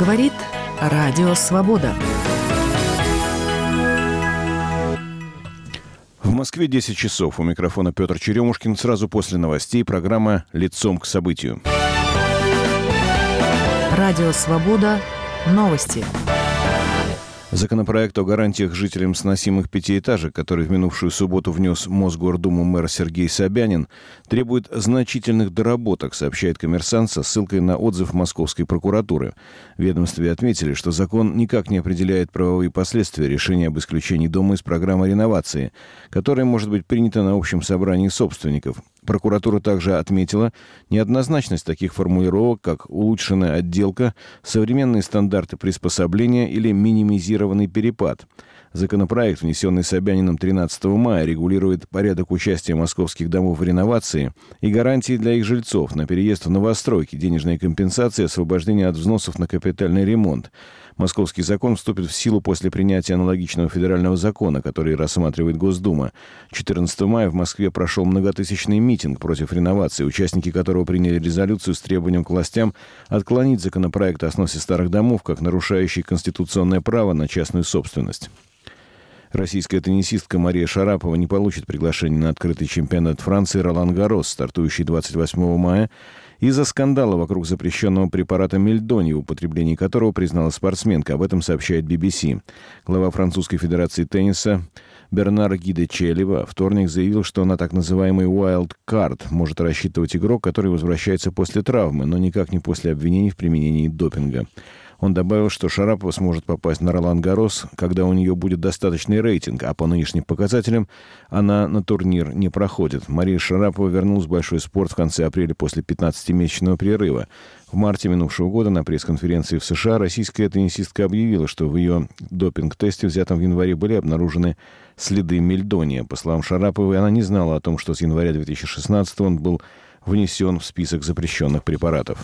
Говорит Радио Свобода. В Москве 10 часов. У микрофона Петр Черемушкин. Сразу после новостей программа «Лицом к событию». Радио Свобода. Новости. Законопроект о гарантиях жителям сносимых пятиэтажек, который в минувшую субботу внес в Мосгордуму мэр Сергей Собянин, требует значительных доработок, сообщает «Коммерсант» со ссылкой на отзыв Московской прокуратуры. В ведомстве отметили, что закон никак не определяет правовые последствия решения об исключении дома из программы реновации, которая может быть принята на общем собрании собственников. Прокуратура также отметила неоднозначность таких формулировок, как улучшенная отделка, современные стандарты приспособления или минимизированный перепад. Законопроект, внесенный Собяниным 13 мая, регулирует порядок участия московских домов в реновации и гарантии для их жильцов на переезд в новостройки, денежные компенсации, освобождение от взносов на капитальный ремонт. Московский закон вступит в силу после принятия аналогичного федерального закона, который рассматривает Госдума. 14 мая в Москве прошел многотысячный митинг против реновации, участники которого приняли резолюцию с требованием к властям отклонить законопроект о сносе старых домов как нарушающий конституционное право на частную собственность. Российская теннисистка Мария Шарапова не получит приглашение на открытый чемпионат Франции Ролан-Гаррос, стартующий 28 мая, из-за скандала вокруг запрещенного препарата мельдоний, употребление которого признала спортсменка. Об этом сообщает BBC. Глава Французской федерации тенниса Бернар Гиде-Челли во вторник заявил, что на так называемый wild card может рассчитывать игрок, который возвращается после травмы, но никак не после обвинений в применении допинга. Он добавил, что Шарапова сможет попасть на Ролан-Гаррос, когда у нее будет достаточный рейтинг, а по нынешним показателям она на турнир не проходит. Мария Шарапова вернулась в большой спорт в конце апреля после 15-месячного перерыва. В марте минувшего года на пресс-конференции в США российская теннисистка объявила, что в ее допинг-тесте, взятом в январе, были обнаружены следы мельдония. По словам Шараповой, она не знала о том, что с января 2016 он был внесен в список запрещенных препаратов.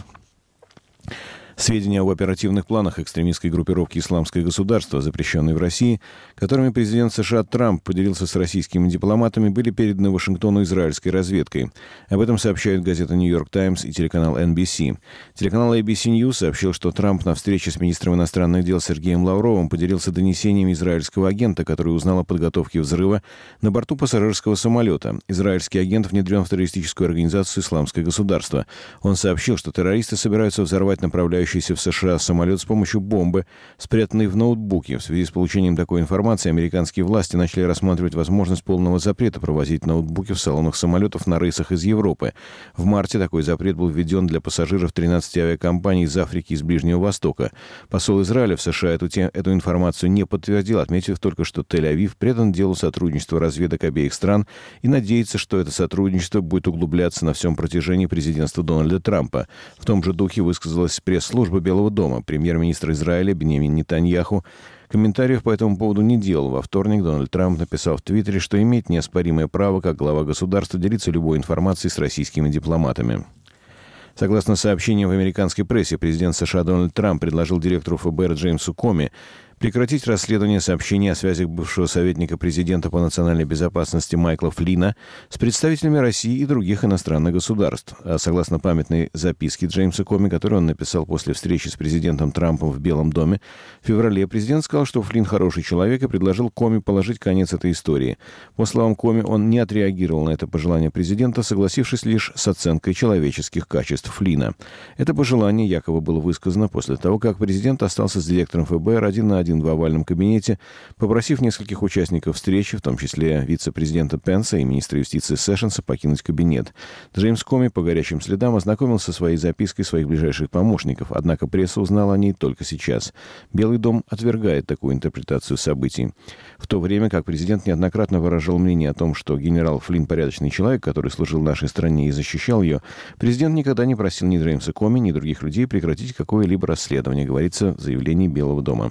Сведения об оперативных планах экстремистской группировки «Исламское государство», запрещенной в России, которыми президент США Трамп поделился с российскими дипломатами, были переданы Вашингтону израильской разведкой. Об этом сообщают газета «Нью-Йорк Таймс» и телеканал NBC. Телеканал ABC News сообщил, что Трамп на встрече с министром иностранных дел Сергеем Лавровым поделился донесениями израильского агента, который узнал о подготовке взрыва на борту пассажирского самолета. Израильский агент внедрен в террористическую организацию «Исламское государство». Он сообщил, что террористы собираются взорвать направляющийся в США самолет с помощью бомбы, спрятанной в ноутбуке. В связи с получением такой информации американские власти начали рассматривать возможность полного запрета провозить ноутбуки в салонах самолетов на рейсах из Европы. В марте такой запрет был введен для пассажиров 13 авиакомпаний из Африки и из Ближнего Востока. Посол Израиля в США эту информацию не подтвердил, отметив только, что Тель-Авив предан делу сотрудничества разведок обеих стран и надеется, что это сотрудничество будет углубляться на всем протяжении президентства Дональда Трампа. В том же духе высказалась пресс-служба Белого дома. Премьер-министр Израиля Биньямин Нетаньяху комментариев по этому поводу не делал. Во вторник Дональд Трамп написал в Твиттере, что имеет неоспоримое право, как глава государства, делиться любой информацией с российскими дипломатами. Согласно сообщениям в американской прессе, президент США Дональд Трамп предложил директору ФБР Джеймсу Коми прекратить расследование сообщений о связях бывшего советника президента по национальной безопасности Майкла Флина с представителями России и других иностранных государств. А согласно памятной записке Джеймса Коми, которую он написал после встречи с президентом Трампом в Белом доме, в феврале президент сказал, что Флин хороший человек, и предложил Коми положить конец этой истории. По словам Коми, он не отреагировал на это пожелание президента, согласившись лишь с оценкой человеческих качеств Флина. Это пожелание якобы было высказано после того, как президент остался с директором ФБР один на один в овальном кабинете, попросив нескольких участников встречи, в том числе вице-президента Пенса и министра юстиции Сэшенса, покинуть кабинет. Джеймс Коми по горячим следам ознакомился со своей запиской своих ближайших помощников, однако пресса узнала о ней только сейчас. Белый дом отвергает такую интерпретацию событий. В то время как президент неоднократно выражал мнение о том, что генерал Флин порядочный человек, который служил нашей стране и защищал ее, президент никогда не просил ни Джеймса Коми, ни других людей прекратить какое-либо расследование, говорится в заявлении Белого дома.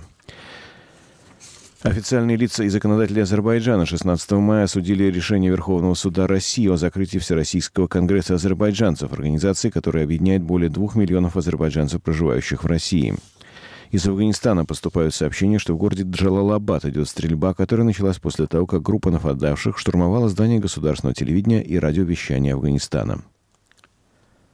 Официальные лица и законодатели Азербайджана 16 мая осудили решение Верховного суда России о закрытии Всероссийского конгресса азербайджанцев, организации, которая объединяет более 2 миллионов азербайджанцев, проживающих в России. Из Афганистана поступают сообщения, что в городе Джалалабад идет стрельба, которая началась после того, как группа нападавших штурмовала здание государственного телевидения и радиовещания Афганистана.